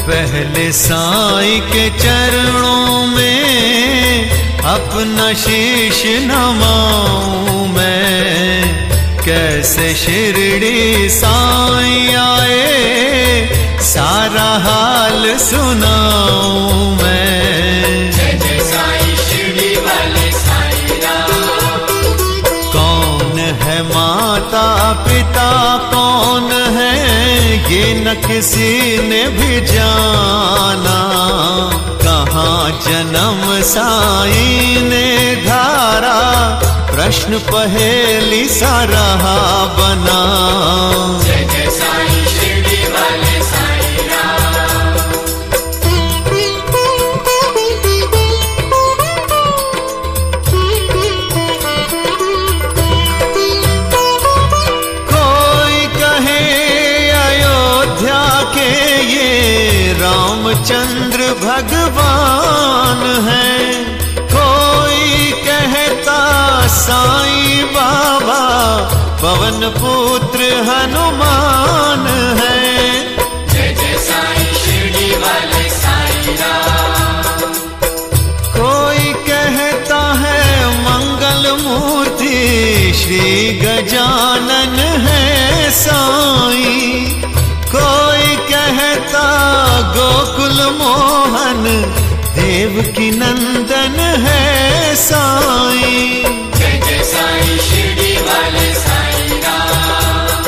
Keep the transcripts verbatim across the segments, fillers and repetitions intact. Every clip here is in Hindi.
पहले साईं के चरणों में अपना शीश नवाऊं मैं, कैसे शिरडी साईं आए सारा हाल सुनाऊं मैं। जय जय साईं शिरडी वाले साईं राम। कौन है माता पिता कौन है ये न किसी ने भी जाना, कहाँ जन्म साईं ने धारा प्रश्न पहेली सा रहा बना। जय जय साईं शिरडी वाले साईं राम। कोई कहे अयोध्या के ये रामचंद्र भगवान है, कोई कहता साईं बाबा पवन पुत्र हनुमान है। जय जय साईं शिरडी वाले साईं राम। कोई कहता है मंगल मूर्ति श्री गजानन है साईं, कोई कहता गोकुल मोहन देवकी नंदन है साईं। जय जय साईं शिरडी वाले साईं राम।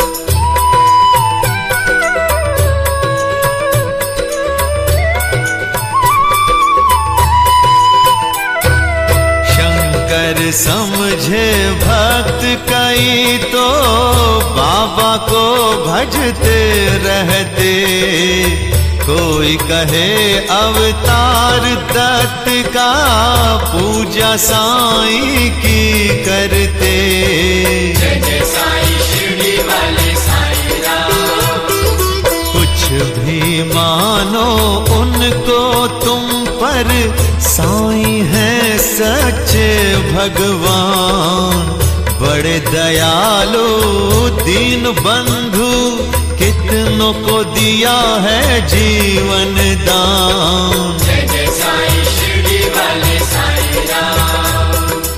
शंकर समझे भक्त कई तो बाबा को भजते रहते, कोई कहे अवतार दत्त का पूजा साईं की करते। जय जय साईं शिरडी वाले साईं राम। कुछ भी मानो उनको तुम पर साईं है सच्चे भगवान, बड़े दयालु दीन बंधु कितनों को दिया है जीवन दान। जय जय साईं शिरडी वाले साईं राम।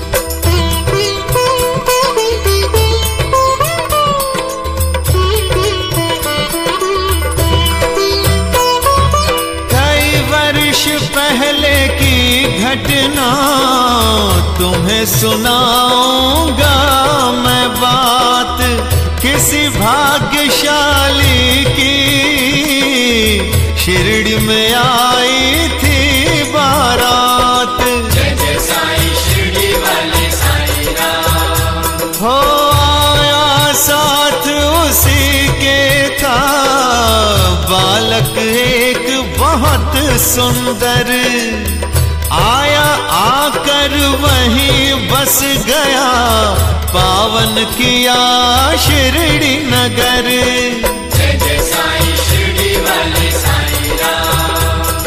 कई वर्ष पहले की घटना तुम्हें सुनाऊंगा मैं बात, किसी भाग्यशाली की शिरडी में आई थी बारात। जय जय साईं शिरडी वाले साईं राम। हो आया साथ उसी के था बालक एक बहुत सुंदर, आया आकर वहीं बस गया पावन किया शिरडी नगर। जय जय साईं शिरडी वाले साईं राम।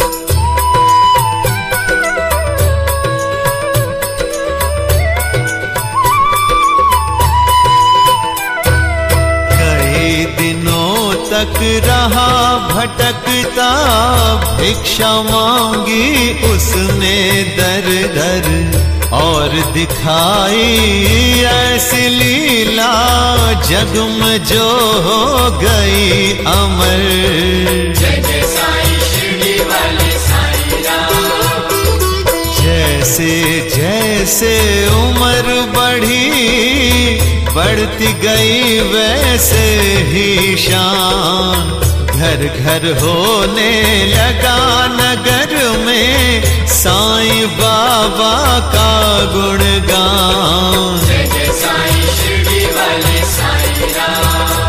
कई दिनों तक रहा भटकता, भिक्षा मांगी उसने दर दर, और दिखाई ऐसी लीला जग में जो हो गई अमर। जय जय साईं शिरडी वाले साईं राम। जैसे जैसे उम्र बढ़ी बढ़ती गई वैसे ही शान, घर घर होने लगा नगर में साईं बाबा का गुणगान। जय जय साईं शिरडी वाले साईं राम।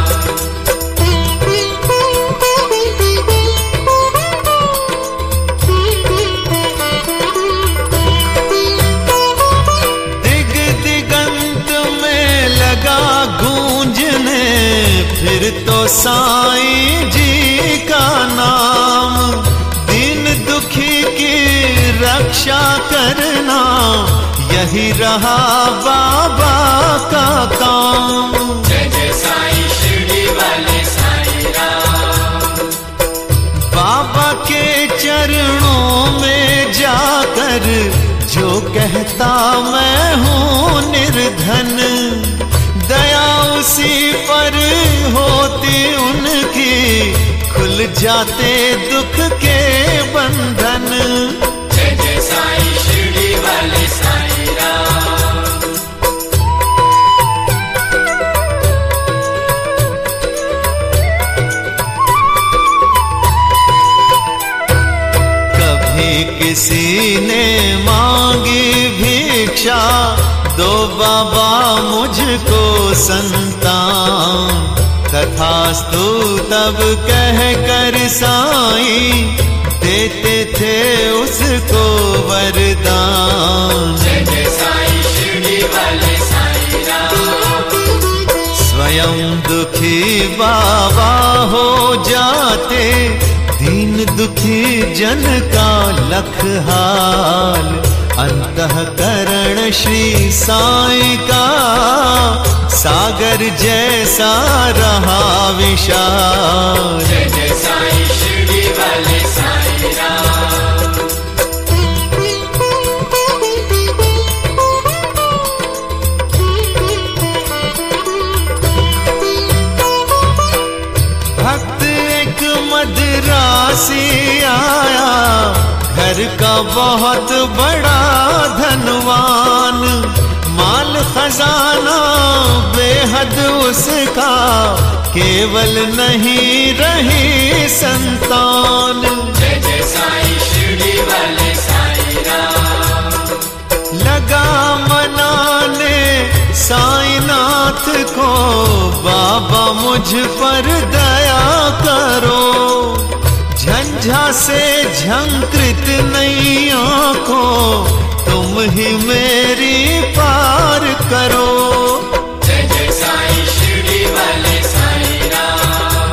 दिग दिगंत में लगा गूंजने फिर तो साईं जी का नाम, दीन दुखी की रक्षा करना यही रहा बाबा का काम। जय जय साईं शिरडी वाले साईं राम। मैं हूँ निर्धन, दया उसी पर होती उनकी, खुल जाते दुख के बंधन। जय जय साईं शिरडी वाले साईं राम। कभी किसी ने मांगी भिक्षा, दो बाबा मुझको संतान, तथास्तु तब कह कर साईं देते थे उसको वरदान। जय जय साईं शिरडी वाले साईं राम। स्वयं दुखी बाबा हो जाते, दीन दुखी जन का लख हाल, अंतःकरण श्री साईं का सागर जैसा रहा विशाल। जय जय साईं शिरडी वाले साईं राम। भक्त एक मदरासी आया, घर का बहुत बड़ा धनवान, माल खजाना बेहद उसका, केवल नहीं रही संतान। जय जय साईं शिरडी वाले साईं राम। लगा मनाने साईनाथ को, बाबा मुझ पर दया करो, झंझा से झंकृत नैया को तुम ही मेरी पार करो। जय जय साईं शिरडी वाले साईं राम।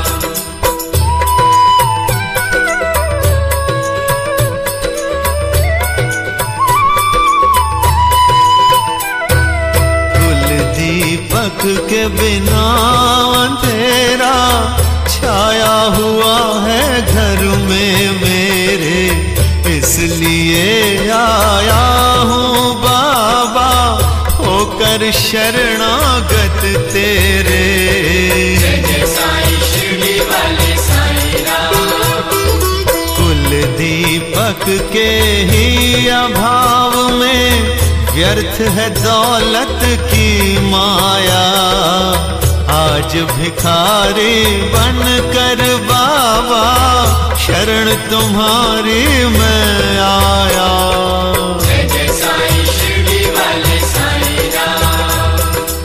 कुल दीपक के बिना अंधेरा छाया हुआ है घर में मेरे, इसलिए आया हूँ बाबा होकर शरणागत तेरे। जय जय साईं शिरडी वाले साईं राम। कुल दीपक के ही अभाव में व्यर्थ है दौलत की माया, आज भिखारी बन कर बाबा शरण तुम्हारी मैं आया। जय जय साईं शिरडी वाले साईं राम।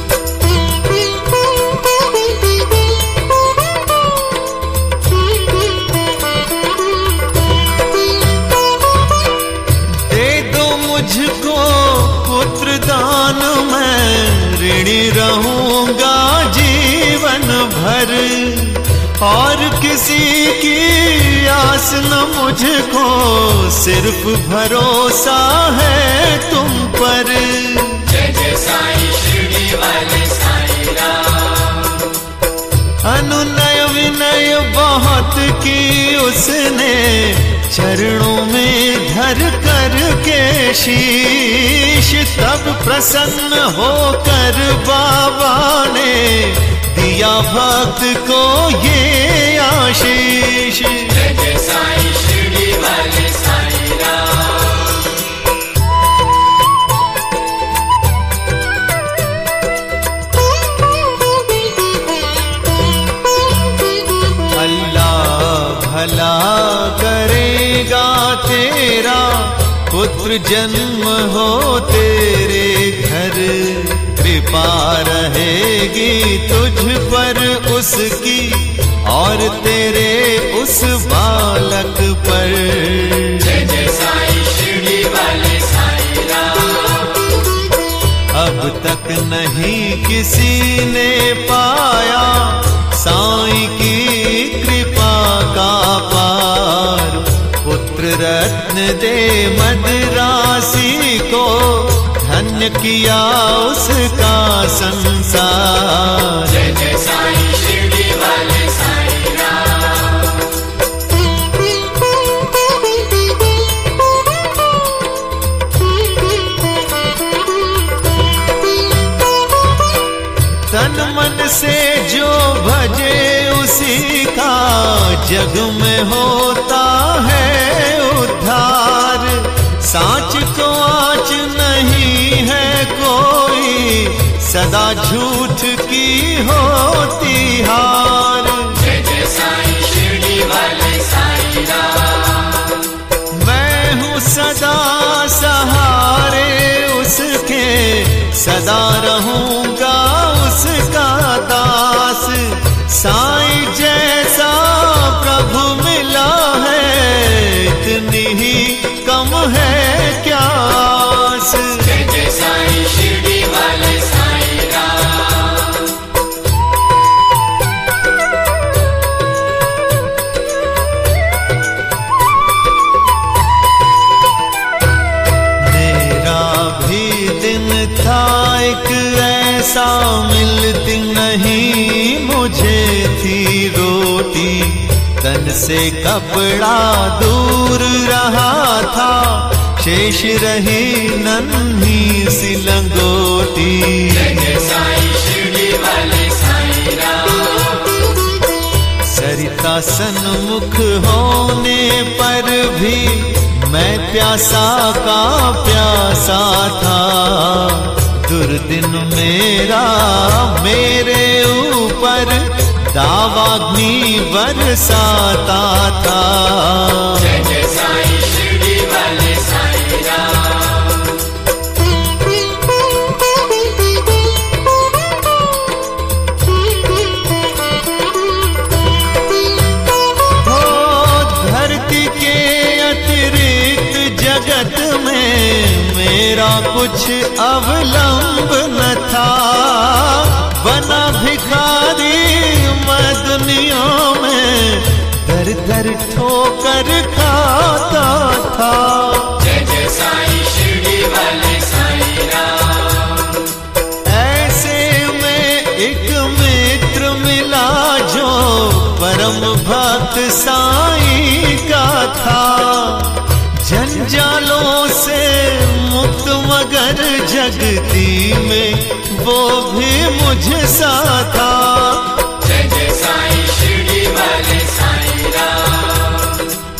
दे दो मुझको पुत्र दान, मैं ऋणी रहूंगा जीवन भर, और किसी की आस न मुझको, सिर्फ भरोसा है तुम पर। जय जय साईं शिरडी वाले साईं राम। अनुनय विनय बहुत की उसने, चरणों में धर कर के शीश, तब प्रसन्न होकर बाबा ने दिया भक्त को ये आशीष। जय जय साईं शिरडी वाले साईं राम। अल्लाह भला करेगा तेरा, पुत्र जन्म हो तेरे घर, कृपा रहेगी तुझ पर उसकी, और तेरे उस बालक पर। जय जय साईं शिरडी वाले साईं राम। अब तक नहीं किसी ने पाया साईं की कृपा का पार, पुत्र रत्न दे मदरासी को, धन्य किया उसका संसार। जय जय साईं शिरडी वाले साईं राम। उसी का जग में होता है उद्धार। सांच को आँच नहीं है कोई, सदा झूठ की होती हार। जय जय साईं शिरडी वाले साईं राम। मैं हूँ सदा सहारे उसके, सदा रहूंगा उसका दास। साईं जैसा प्रभु मिला है, इतनी ही कम है क्या आस। जय जय साईं शिरडी वाले साईं राम। मेरा भी दिन था एक ऐसा, मिलती नहीं मुझे थी रोटी। तन से कपड़ा दूर रहा था, शेष रही नन्ही सी लंगोटी। जय जय साईं शिरडी वाले साईं राम। सरिता सन्मुख होने पर भी मैं प्यासा का प्यासा था। दुर्दिन मेरा मेरे ऊपर दावाग्नि बरसाता था। जय जय साईं शिरडी वाले साईं राम। हो धरती के अतिरिक्त जगत में मेरा कुछ अवलंब न था। बना भिखारी मैं दुनिया में, दर दर ठोकर खाता था। जय जय साईं शिरडी वाले साईं राम। ऐसे में एक मित्र मिला जो परम भक्त साईं का था। जंजालों से मुक्त मगर जगती में वो भी मुझ सा था। जय जय साईं शिरडी वाले साईं राम।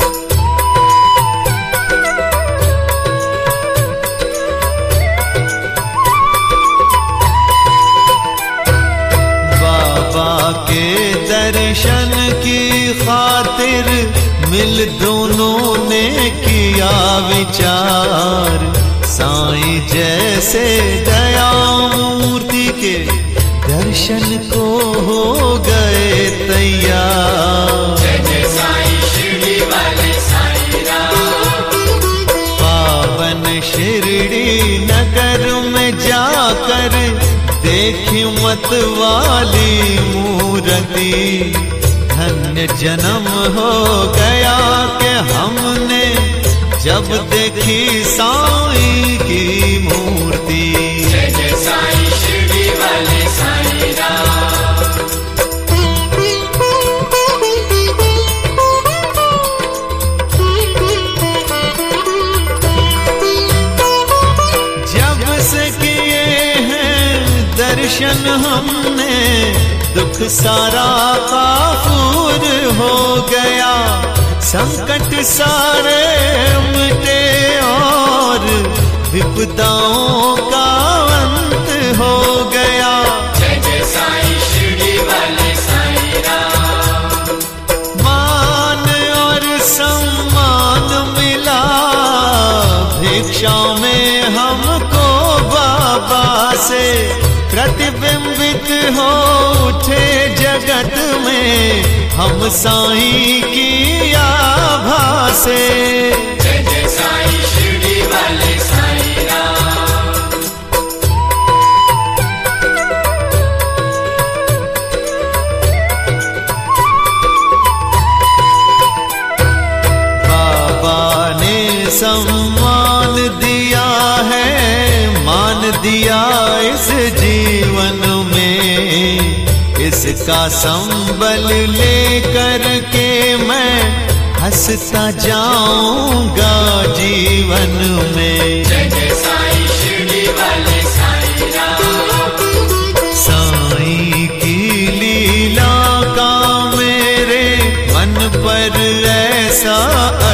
बाबा के दर्शन की खातिर मिल दोनों ने किया विचार। साईं जैसे दया मूर्ति के दर्शन को हो गए तैयार। जय जय साईं शिरडी वाले साईं राम। पावन शिरडी नगर में जाकर देखी मत वाली मूर्ति। धन्य जन्म हो गया कि हमने जब देखी साईं की मूर्ति। जय जय साईं शिरडी वाले साईं राम। जब से किए हैं दर्शन हमने, दुख सारा काफूर हो गया। संकट सारे मिटे और विपदाओं का अंत हो गया। जय जय साईं शिरडी वाले साईं राम। मान और सम्मान मिला भिक्षा में हमको बाबा से। प्रतिबिंबित हो उठे जगत में हम साईं की आभा से। जय जय साईं शिरडी वाले साईं राम। बाबा ने सम्मान दिया है, मान दिया इस जीवन में। इसका संबल लेकर के मैं हंसता जाऊंगा जीवन में। जय जय साईं शिरडी वाले साईं राम। साईं की लीला का मैं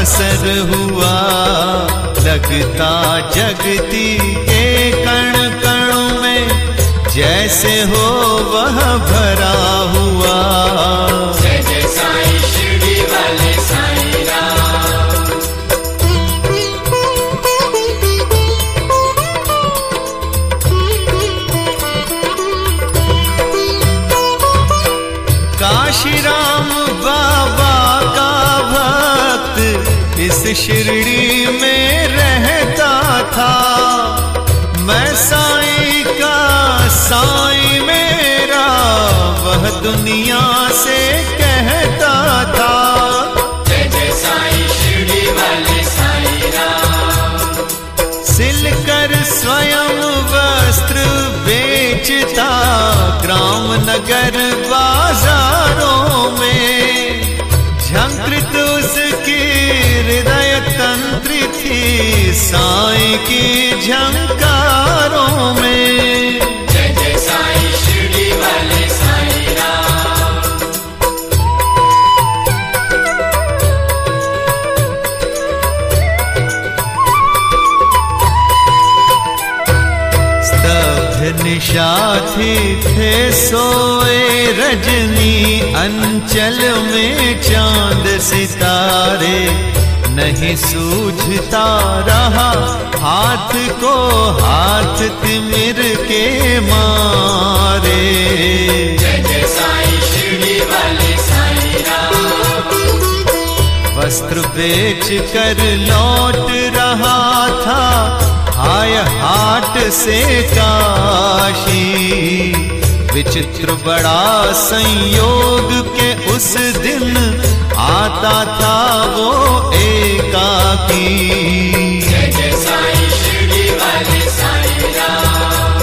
असर हुआ, लगता जगती के कण कण में जैसे हो वह भरा हुआ। जय जय साईं शिरडी वाले साईं राम। काशी राम बाबा का भक्त इस शिरडी में रहता था। मैं साईं का साईं मेरा वह दुनिया से कहता था। जय जय साईं शिरडी वाले साईं राम। सिलकर स्वयं वस्त्र बेचता ग्राम नगर बाजारों में, झंकृत उसकी हृदय तंत्र थी साईं की झंकारों में। जय जय साईं शिरडी वाले साईं राम। स्तब्ध निशा थी थे सोए रजनी, अंचल में चांद सितारे नहीं सूझता रहा हाथ को हाथ तिमिर के मारे। जय जय साईं शिरडी वाले साईं राम। वस्त्र बेच कर लौट रहा था हाय हाट से काशी, विचित्र बड़ा संयोग के उस दिन आता था वो एकाकी। जय जय साईं शिरडी वाले साईं राम।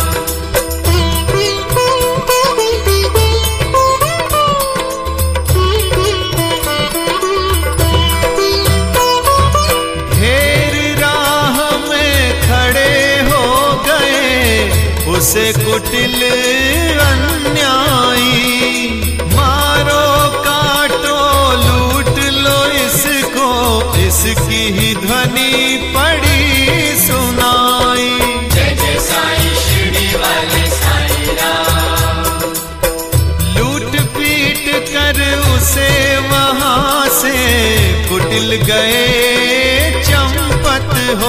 घेर राह में खड़े हो गए उसे कुटिल अन्यायी, मारो काटो लूट लो इसको, इसकी ही ध्वनि पड़ी सुनाई। जय जय साईं शिरडी वाले साईं राम। लूट पीट कर उसे वहां से कुटिल गए चंपत हो,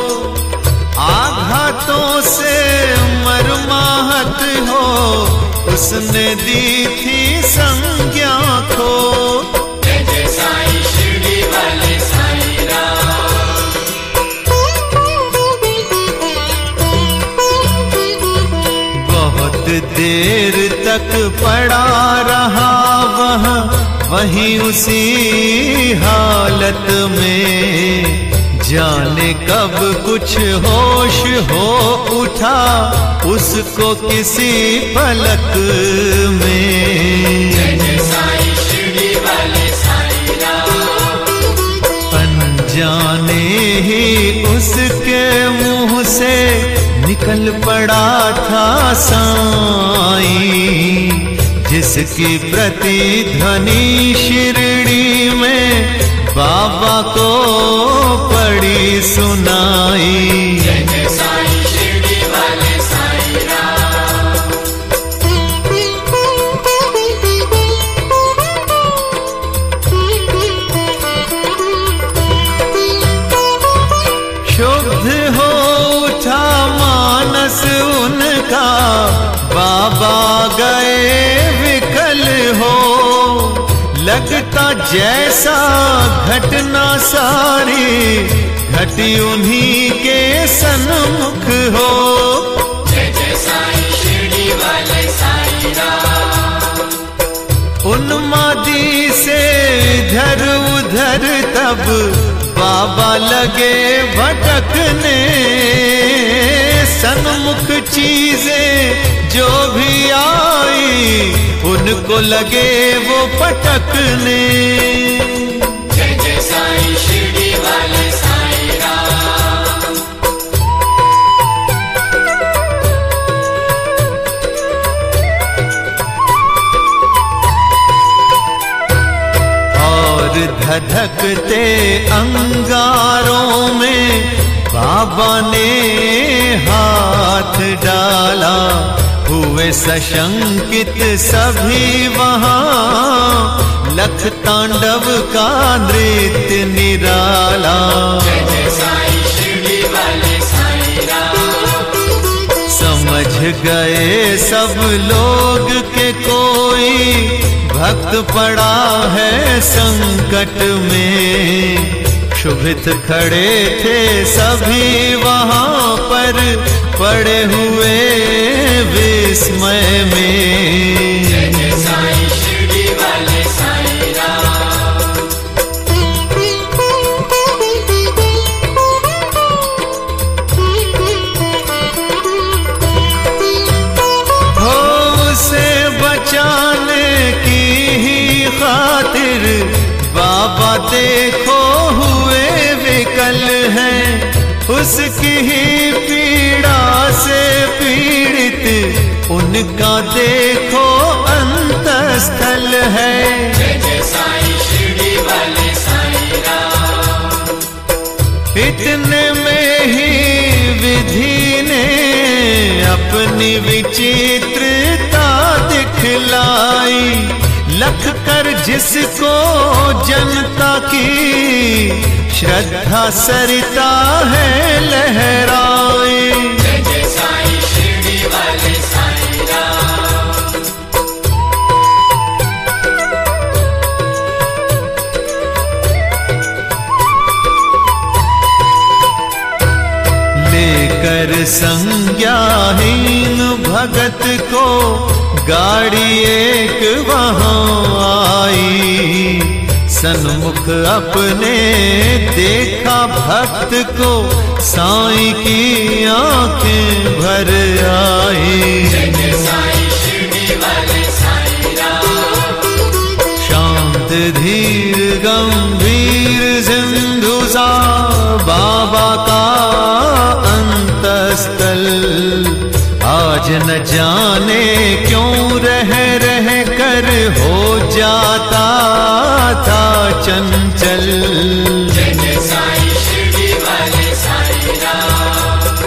आघातों से मरमाहत हो उसने दी थी संज्ञा खो। जय जय साईं शिरडी वाले साईं राम। बहुत देर तक पड़ा रहा वह वहीं उसी हालत में, जाने कब कुछ होश हो उठा उसको किसी पलक में। जय जय साईं शिरडी वाले साईं राम। अनजाने ही उसके मुंह से निकल पड़ा था साईं, जिसकी प्रतिध्वनि शिरडी में बाबा को पड़ी सुनाई। जय जय साईं शिरडी वाले साईं राम। क्षुब्ध हो उठा मानस उनका, बाबा गए विकल हो, लगता जैसा घटना सारी घटी उन्हीं के सन्मुख हो। जय जय साईं शिरडी वाले साईं राम। उन्मादी से इधर उधर तब बाबा लगे भटकने, सन्मुख चीजें जो भी आई उनको लगे वो पटकने। जय जय साईं शिरडी वाले साईं राम। और धधकते अंगारों में बाबा ने हाथ डाला, हुए सशंकित सभी वहां, लख तांडव का नृत्य निराला। जय जय साईं शिरडी वाले साईं राम। समझ गए सब लोग के कोई भक्त पड़ा है संकट में, क्षुभित खड़े थे सभी वहां पर, पड़े हुए विस्मय में। जय जय साईं शिरडी वाले साईं राम। हो उसे बचाने की ही खातिर बाबा देखो हुए विकल हैं, उसकी ही पीड़ा से पीड़ित उनका देखो अंतस्थल है। जय जय साईं शिरडी वाले साईं राम। इतने में ही विधि ने अपनी विचित्रता दिखलाई, लख कर जिसको जनता की श्रद्धा सरिता है लहराए। जय जय साईं शिरडी वाले साईं राम। लेकर संज्ञाहीन भगत को गाड़ी एक वहां आई, सन्मुख अपने देखा भक्त को, साईं की आंखें भर आई। जय जय साईं शिरडी वाले साईं राम। शांत धीर गंभीर सिंधु सा बाबा का अंतस्थल, आज न जाने क्यों रह रह कर हो जाता था चंचल। जय जय साईं शिरडी वाले साईं राम।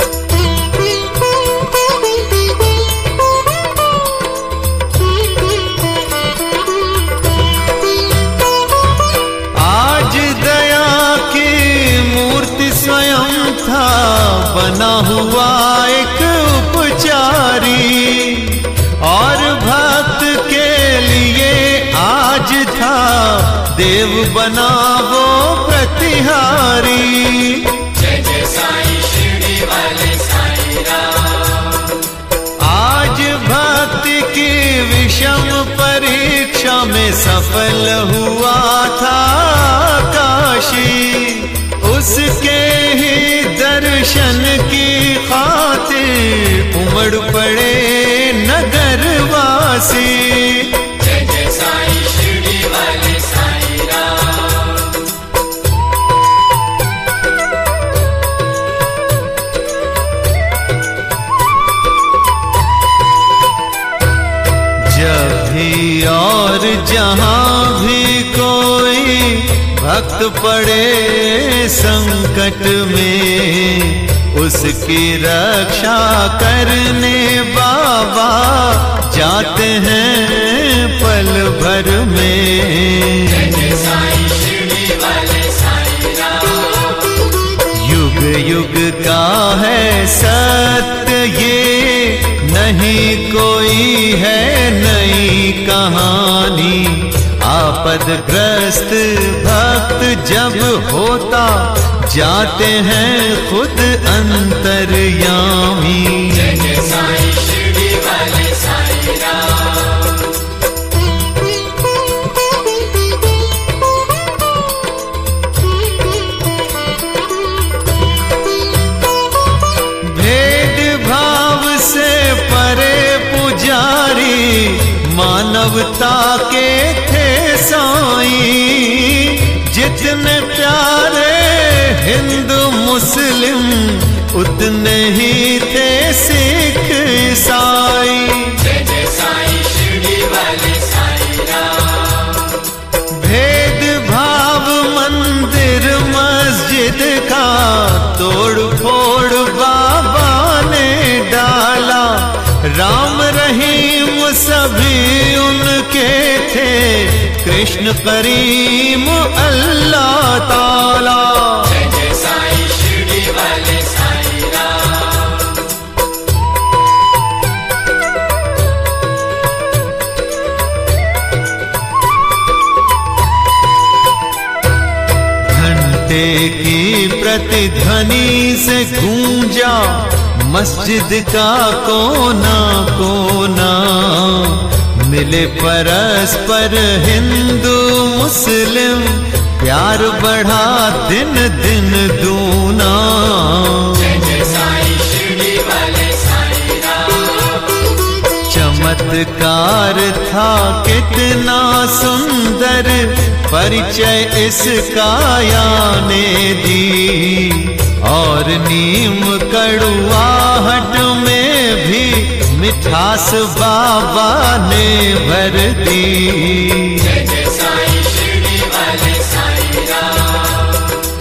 आज दया की मूर्ति स्वयं था बना हुआ एक उपचारी, और भक्त के लिए आज था देव बना वो प्रतिहारी। जय जय साईं शिरडी वाले साईं राम। आज भक्ति की विषम परीक्षा में सफल हुआ था काशी, उसके ही दर्शन की खातिर उमड़ पड़े नगरवासी। जय जय साईं शिरडी वाले साईं राम। जब भी और जहां भी कोई भक्त पड़े संकट में, उसकी रक्षा करने बाबा जाते हैं पल भर में। जय जय साईं शिरडी वाले साईं राम। युग युग का है सत्य ये, नहीं कोई है नई कहानी, आपदग्रस्त भक्त जब होता जाते हैं खुद अंतर्यामी। जय जय साईं शिरडी वाले साईं राम। भेद भाव से परे पुजारी मानवता के थे साईं, जितने प्यारे हिंदू मुस्लिम उतने ही थे सिख ईसाई। जय जय साईं शिरडी वाले साईं राम। भेद भाव कृष्ण करीम अल्लाह ताला। जय जय साईं शिरडी वाले साईं राम। घंटे की प्रतिध्वनि से गूंजा मस्जिद का कोना कोना, मिले परस्पर हिंदू मुस्लिम, प्यार बढ़ा दिन दिन दूना। जय जय साईं शिरडी वाले साईं राम। चमत्कार था कितना सुंदर, परिचय इसका याने दी, और नीम कड़ुआहट में भी मिठास बाबा ने भर दी। जय जय साईं शिरडी वाले साईं राम।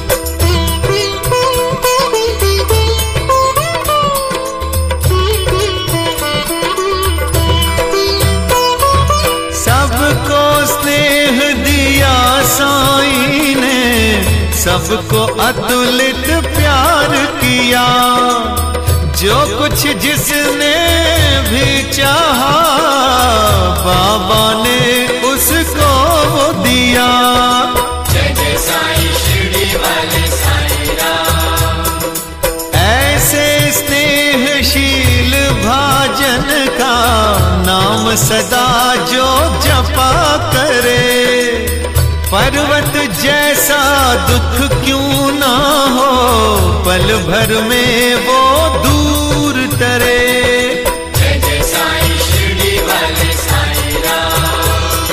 सबको स्नेह दिया साईं ने, सबको अतुलित प्यार किया, जो कुछ जिसने भी चाहा बाबा ने उसको दिया। जय जय साईं शिरडी वाले साईं राम। ऐसे स्नेहशील भाजन का नाम सदा जो जपा करे, पर्वत जैसा दुख क्यों ना हो, पल भर में वो दूर टरे। जय जय साईं शिरडी वाले साईं राम।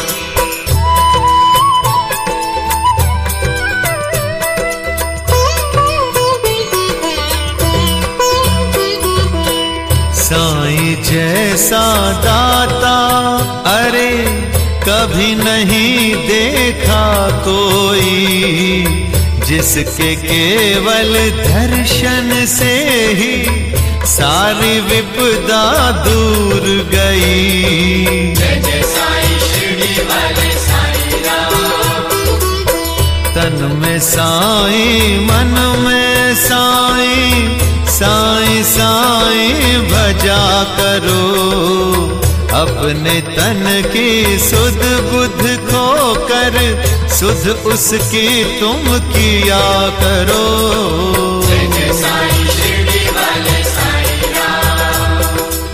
साईं जैसा दाता अरे कभी नहीं देखा कोई, जिसके केवल दर्शन से ही सारी विपदा दूर गई। जय जय साईं शिरडी वाले साईं राम। तन में साईं मन में साईं, साईं साईं भजा करो, अपने तन की सुध बुध खो कर सुध उसकी तुम किया करो। जय जय साईं शिरडी वाले साईं राम।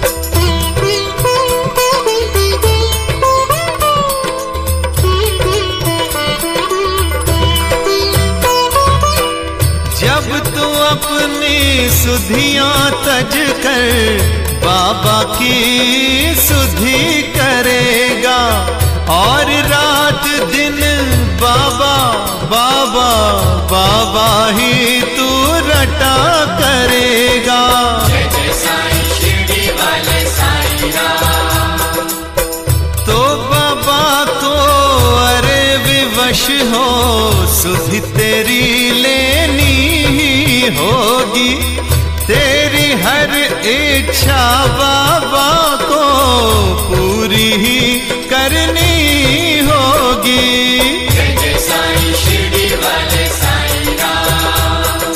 जब तू अपनी सुधियां तज कर बाबा की सुधि करेगा, और रात दिन बाबा बाबा बाबा ही तू रटा करेगा। जय जय साईं शिरडी वाले साईं राम। तो बाबा को अरे विवश हो, सुधि तेरी लेनी ही होगी, तेरी हर इच्छा बाबा को पूरी ही करनी होगी। जय जय साईं शिरडी वाले साईं राम।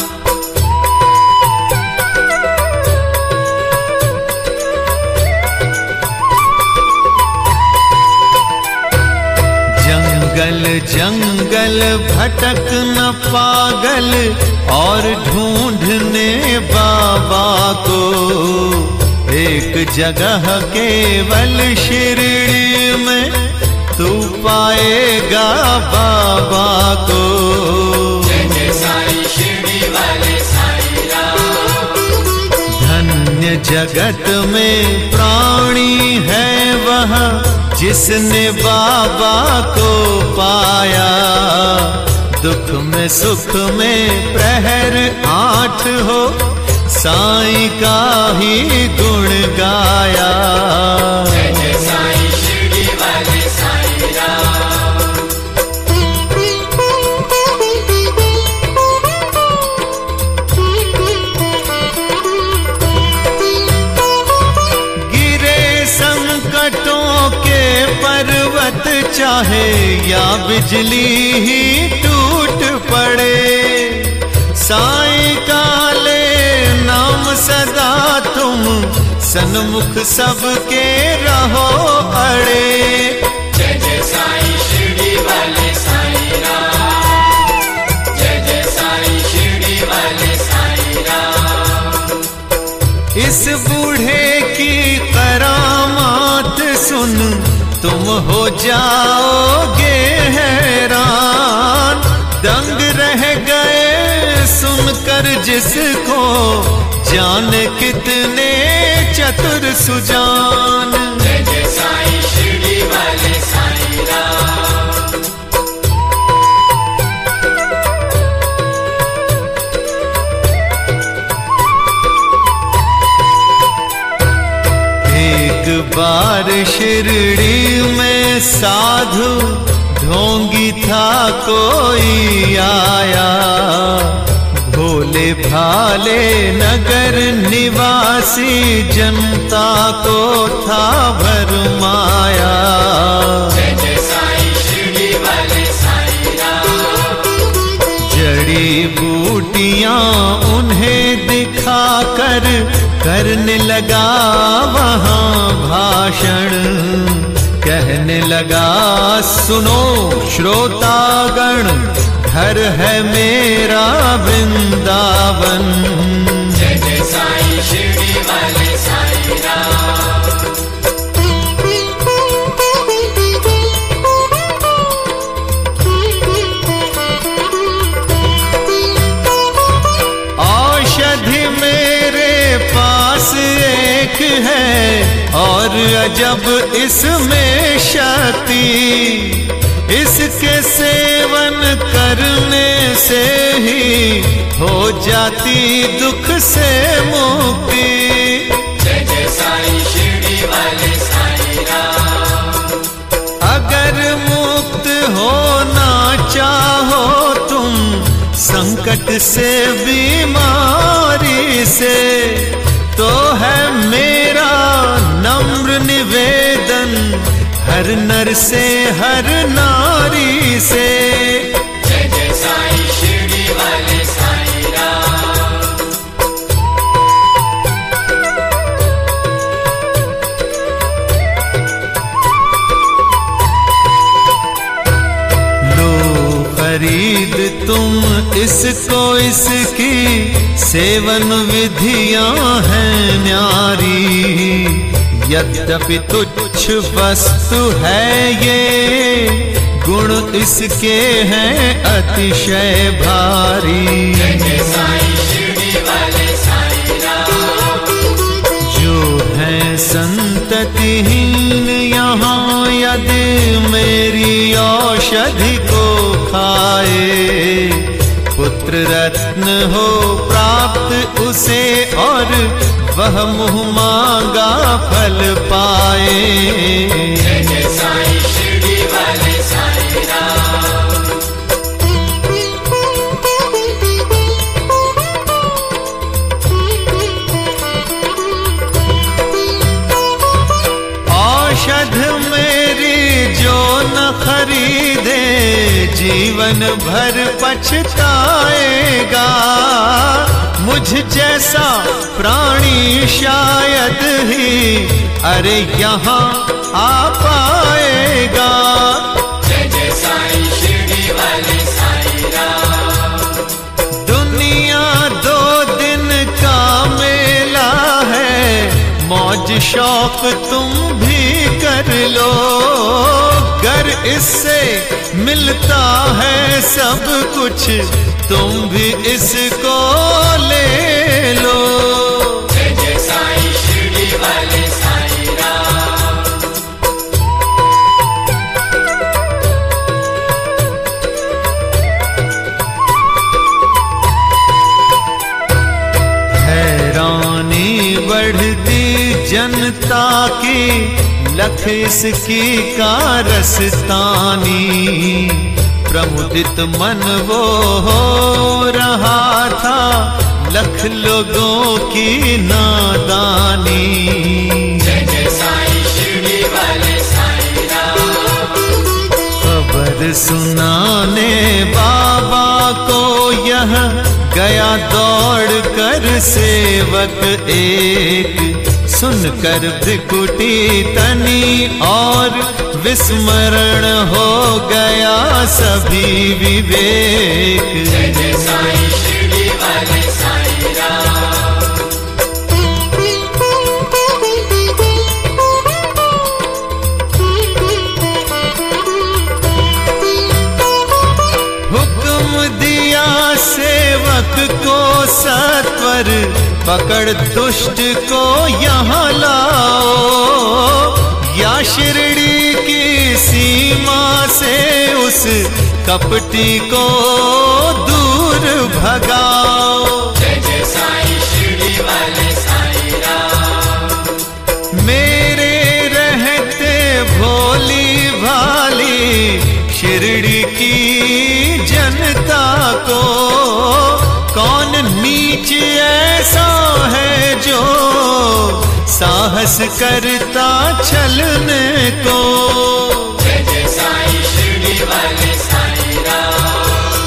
जंगल जंगल भटक न पागल, और ढूंढने बाबा को, एक जगह केवल शिरडी में तू पाएगा बाबा को। जय जय साईं शिरडी वाले साईं राम। धन्य जगत में प्राणी है वह, जिसने बाबा को पाया, दुख में सुख में प्रहर आठ हो, साईं का ही गुण गाया। जय जय साईं शिरडी वाले साईं राम। गिरे संकटों के पर्वत चाहे बिजली ही टूट पड़े। साईं काले नाम सदा तुम सन्मुख सबके रहो अड़े। जय जय साईं शिरडी वाले साईं राम, जय जय साईं शिरडी वाले साईं राम। इस बूढ़े की करामात सुन तुम हो जाओगे हैरान। दंग रह गए सुनकर जिसको, जाने कितने चतुर सुजान। जय जय साईं शिरडी वाले साईं राम। एक बार शिरडी में साधु ढोंगी था कोई आया। भोले भाले नगर निवासी जनता को था भरमाया। जय जय साईं शिरडी वाले साईं राम। जड़ी बूटियां उन्हें दिखाकर करने लगा वहां भाषण। कहने लगा सुनो श्रोतागण, घर है मेरा वृंदावन। जय जय साईं शिरडी वाले साईं राम। औषधि मेरे पास एक है और अजब इसमें शक्ति। इसके सेवन करने से ही हो जाती दुख से मुक्ति। जय जय साईं शिरडी वाले साईं राम। अगर मुक्त होना चाहो तुम संकट से बीमारी से, तो है मेरा नम्र निवेदन हर नर से हर नारी से। जय जय साईं शिरडी वाले साईं राम। लो खरीद तुम इसको, इसकी सेवन विधियां हैं न्यारी। यद्यपि तुच्छ वस्तु है ये, गुण इसके हैं अतिशय भारी। जय जय साईं शिरडी वाले साईं राम। जो है संततिहीन यहाँ यदि मेरी औषधि को खाए, पुत्र रत्न हो प्राप्त उसे और वह मुँह मांगा फल पाए। जय जय साईं शिरडी वाले साईं राम। औषध मेरी जो न खरीदे जीवन भर पछताएगा। मुझ जैसा प्राणी शायद ही अरे यहाँ आ पाएगा। जय जय साईं शिरडी वाले साईं राम। दुनिया दो दिन का मेला है, मौज शौक तुम भी कर लो। गर इससे मिलता है सब कुछ, तुम भी इसको ले लो। जय जय साईं शिरडी वाले साईं राम। हैरानी बढ़ती जनता की, लख इसकी कारस्तानी। प्रमुदित मन वो हो रहा था, लख लोगों की नादानी। जय जय साईं शिरडी वाले साईं राम। खबर सुनाने बाबा को यह गया दौड़ कर सेवक एक, सुनकर भृकुटी तनी और विस्मरण हो गया सभी विवेक। जय जय साईं शिरडी वाले साईं राम। हुक्म दिया सेवक को सत्वर, पकड़ दुष्ट को यहाँ लाओ, या शिरडी की सीमा से उस कपटी को दूर भगाओ। जय जय साईं शिरडी वाले साईं राम। मेरे रहते भोली भाली शिरडी की जनता को कौन नीच ऐसा है जो साहस करता चलने को। जय जय साईं शिरडी वाले साईं राम।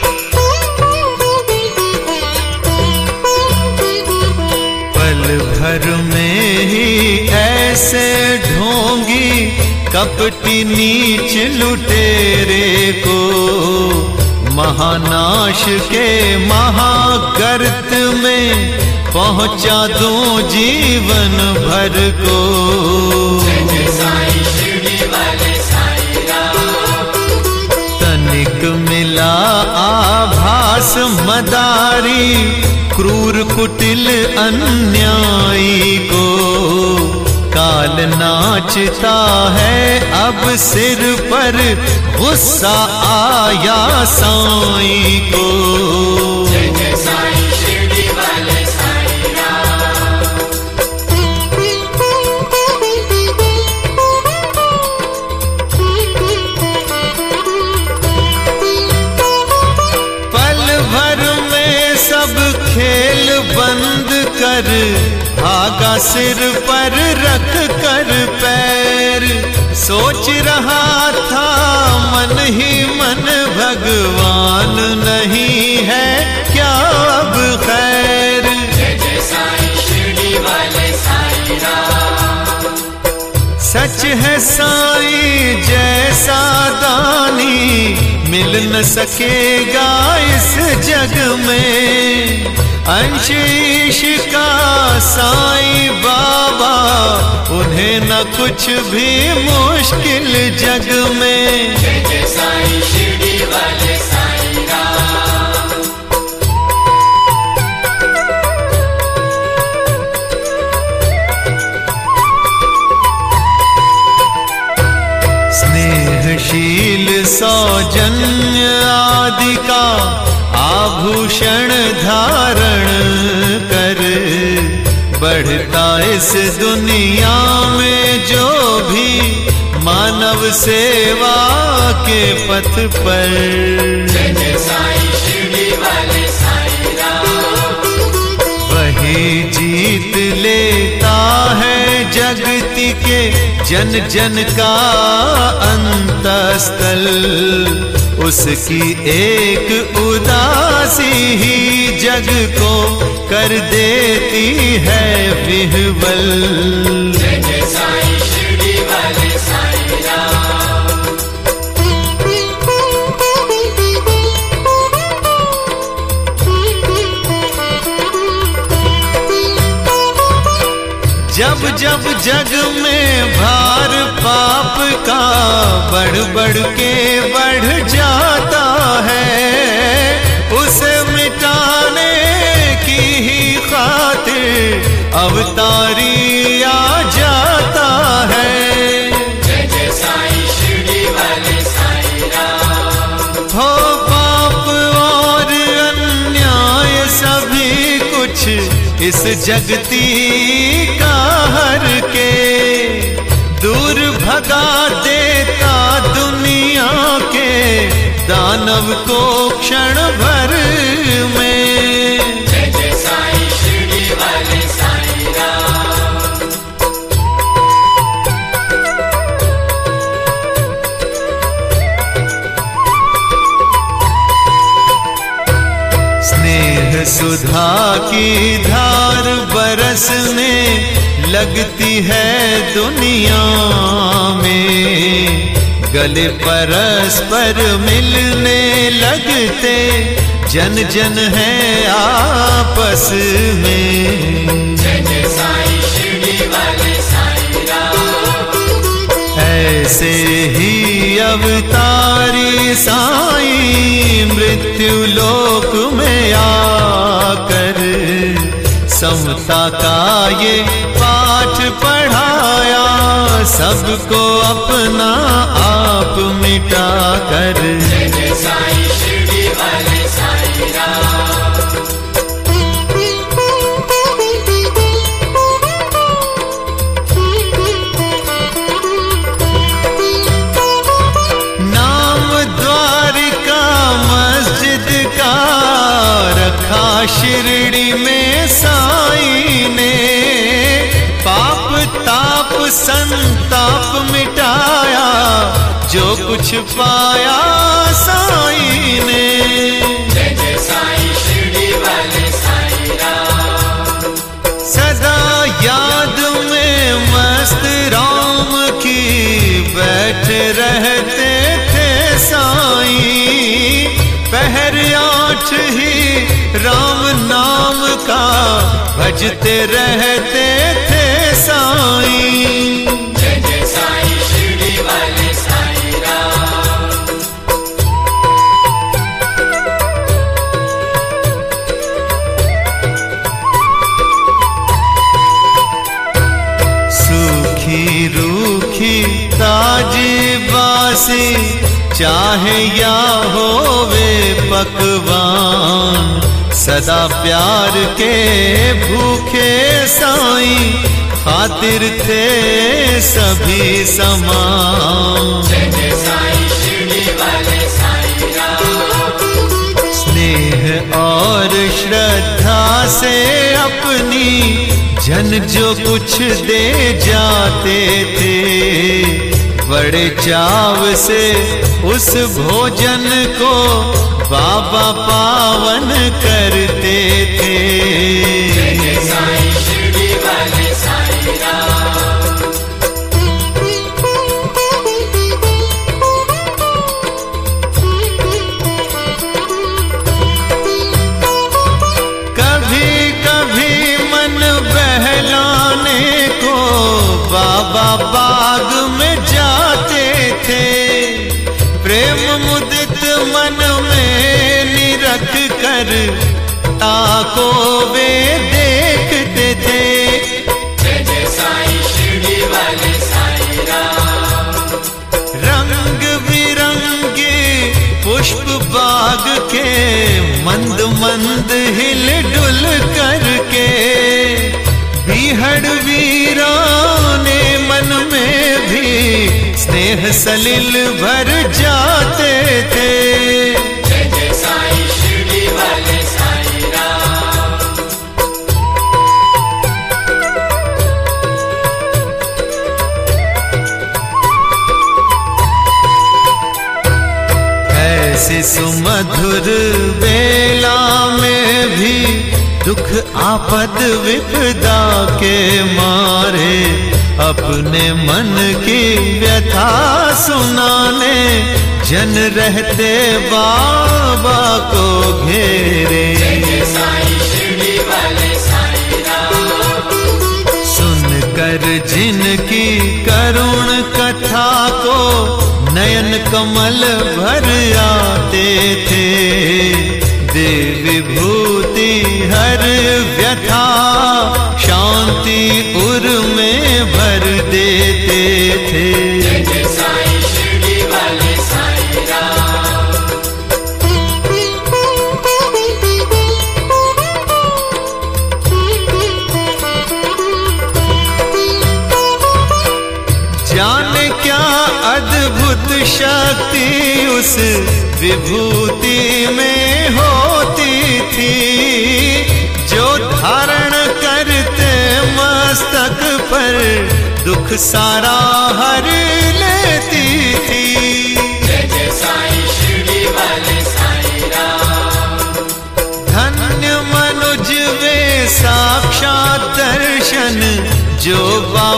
पल भर में ही ऐसे ढोंगी कपटी नीच लुटेरे को, महानाश के महागर्त में पहुंचा दूं जीवन भर को। जय जय साईं शिरडी वाले साईं राम। तनिक मिला आभास मदारी क्रूर कुटिल अन्यायी को, काल नाचता है अब सिर पर गुस्सा आया साईं को। जय जय साईं शिरडी वाले साईं राम। पल भर में सब खेल बंद कर भागा सिर पर रख कर पैर, सोच रहा था मन ही मन भगवान नहीं है क्या अब खैर। जय जय साईं शिरडी वाले साईं राम। सच है साईं जैसा दानी मिल न सकेगा इस जग में, अंश ईश का साईं बाबा उन्हें न कुछ भी मुश्किल जग में। जय जय साईं शिरडी वाले साईं राम। स्नेहशील सौजन्य आदि का आभूषण धारण कर, बढ़ता इस दुनिया में जो भी मानव सेवा के पथ पर। जय जय साईं शिरडी वाले साईं राम। वही जीत लेता है जगति के जन जन का अंतस्थल, उसकी एक उदासी ही जग को कर देती है विह्वल। जय जय साईं शिरडी वाले साईं राम। जब जब जग में भार पाप का बढ़ बढ़ के बढ़ जाता है, उसे मिटाने की ही खातिर अवतारी आ जाता है। जय जय साईं शिरडी वाले साईं राम। हो पाप और अन्याय सभी कुछ इस जगती का हर के दूर भगा देता दुनिया के दानव को क्षण भर में। जय जय साईं शिरडी वाले साईं राम। सुधा की धार बरसने लगती है दुनिया में, गले परस्पर मिलने लगते जन जन है आपस में। जय जय साईं शिरडी वाले साईं राम। ऐसे ही अवतारी साईं मृत्यु लोक में आकर समता का ये पाठ पढ़ाया, सबको अपना आप मिटा कर। जय जय साईं शिरडी वाले साईं राम। नाम द्वारिका मस्जिद का रखा शिरडी में साईं ने, पाप ताप संताप मिटाया जो कुछ पाया साईं ने। जय जय साईं शिरडी वाले साईं राम। सदा याद में मस्त राम की बैठे रहते थे साईं, पहर आठ ही राम नाम का भजते रहते थे साईं। जय जय साईं शिरडी वाले साईं राम। सूखी रूखी ताजी बासी चाहे या होवे पकवान, सदा प्यार के भूखे साईं खातिर थे सभी समान। जय जय साईं शिरडी वाले साईं राम। स्नेह और श्रद्धा से अपनी जन जो कुछ दे जाते थे, बड़े चाव से उस भोजन को बाबा पावन करते थे। जय जय साईं शिरडी वाले साईं राम। कभी कभी मन बहलाने को बाबा बाग में जाते थे, प्रेम मुदित मन में निरख कर ताको वे देखते थे। जय जय साईं शिरडी वाले साईं राम। रंग बिरंगे पुष्प बाग के मंद मंद हिल डुल करके बीहड़ वीराने मन में भी स्नेह सलिल भर जाते थे। जय जय साईं शिरडी वाले साईं राम। ऐसी सुमधुर बेला में भी दुख आपद विपदा के मारे अपने मन की व्यथा सुनाने जन रहते बाबा को घेरे। जय जय साईं शिरडी वाले साईं राम। सुनकर जिनकी करुण कथा को नयन कमल भर आते थे, देव विभूति हर व्यथा शांति उर में भर देते थे। जय जय साईं शिरडी वाले साईं राम। जाने क्या अद्भुत शक्ति उस विभूति में होती थी, जो धारण करते मस्तक पर दुख सारा हर लेती थी। जय जय साईं शिरडी वाले साईं राम। धन्य मन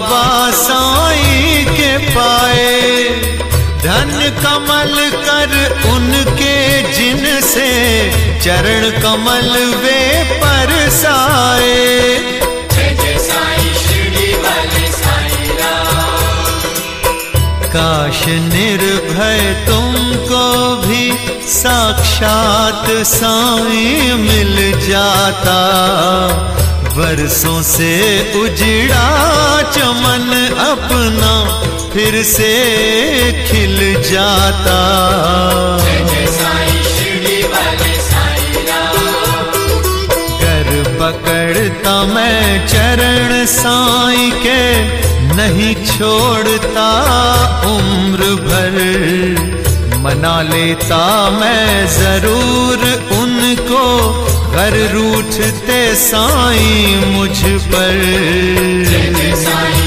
बाबा साईं के पाए। धन कमल कर उनके जिनसे चरण कमल वे परसाए। जय जय साईं शिरडी वाले साईं राम। काश निर्भय तुमको भी साक्षात साईं मिल जाता। बरसों से उजड़ा चमन अपना फिर से खिल जाता। जय जय साईं शिरडी वाले साईं राम। कर पकड़ता मैं चरण साईं के, नहीं छोड़ता उम्र भर। मना लेता मैं जरूर उनको, घर रूठते साईं मुझ पर। जय जय साईं